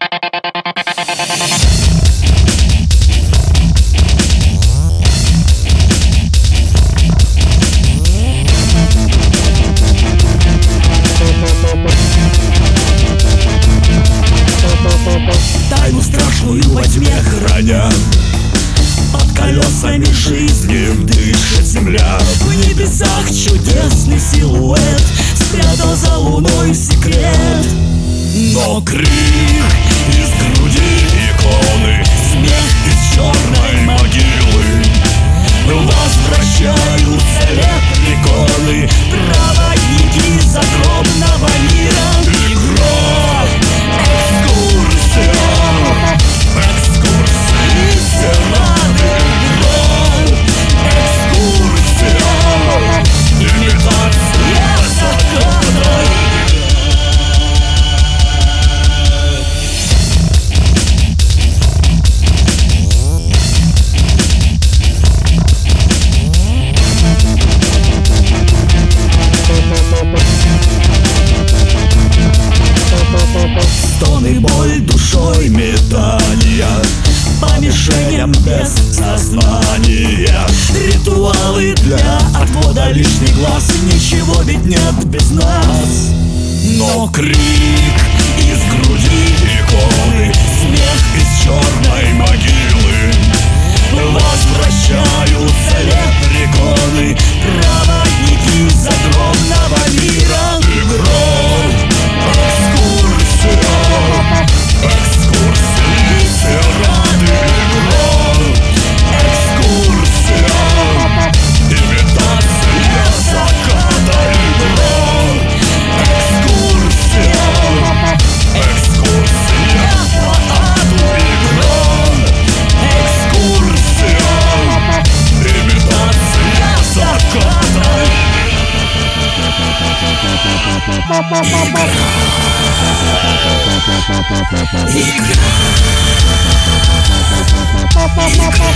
Тайну страшную во тьме храня, под колесами жизни дышит земля. В небесах чудесный силуэт спрятал за луной секрет. Но крик из груди иконы, смех из черной могилы, возвращаются лепреконы, проводники загробного мира. Игра, экскурсия, экскурсии сираны. Игра, экскурсия, имитация заката. Стоны, боль душой метания, по мишеням без сознания. Ритуалы для отвода лишних глаз, ничего ведь нет без нас. Но крик из груди иконы, смех из черной могилы, возвращаются лепреконы, проводники загробного мира. Игра, экскурсия, экскурсии сираны. Игра, экскурсия, имитация заката. Игра, экскурсия, экскурсия по аду. Игра, экскурсия, имитация заката. Игра.